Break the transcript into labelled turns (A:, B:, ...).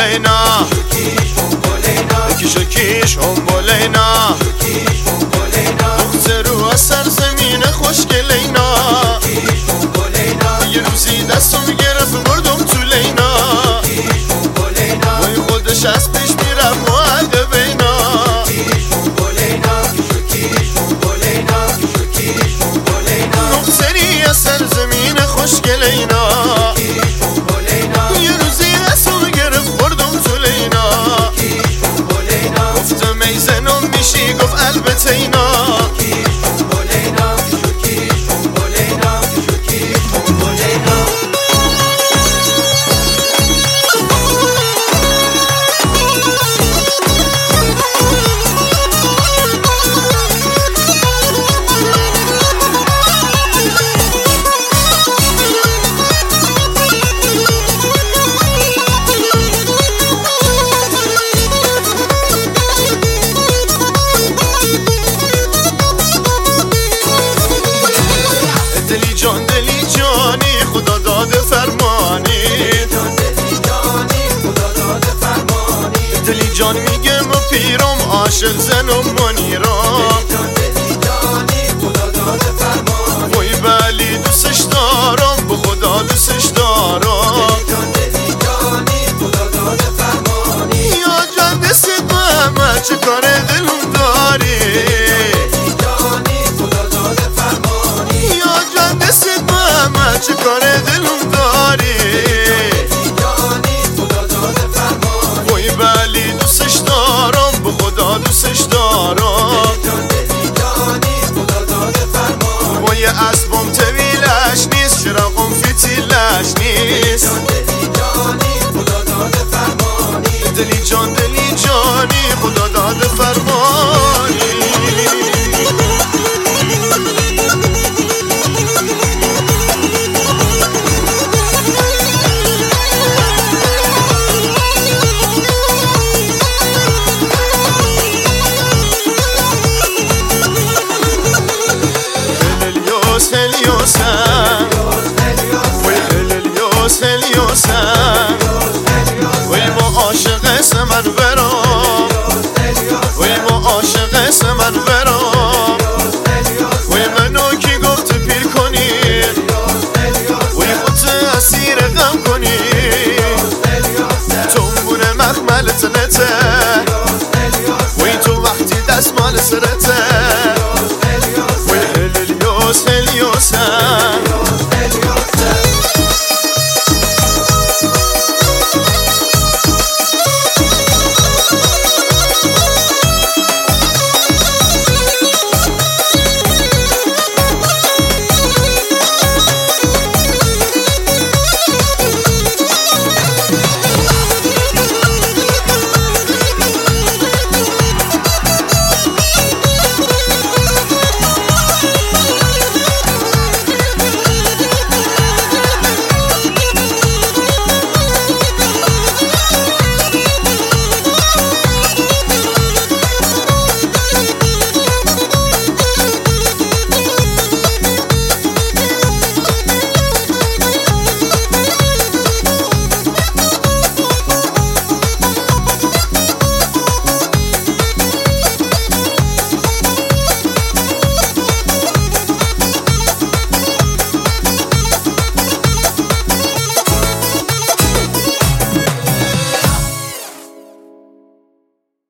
A: بولینا شکی شم بولینا دخترو از سرزمین خوشگلینا یه روزی دستم گرفت بردم تو لینا وی خودش از پیش میرم مؤدبینا دختری از سرزمین خوشگلینا یه روزی دستم گرفت بردم تو لینا گفتم ای زنم میشی گفت البته اینا دلی جانی خدا داده فرمانی دلی جان میگم و پیرم عاشق زنم منیرم وای بلی دوستش دارم به خدا دوستش دارم یا جان دست با همه چه کار دلم داری دست با همه چه کار دلم داری وای بلی دوستش دارم به خدا دوستش دارم وای اسبم طویلش نیست چراغم فتیلش نیست دلی جانی خدا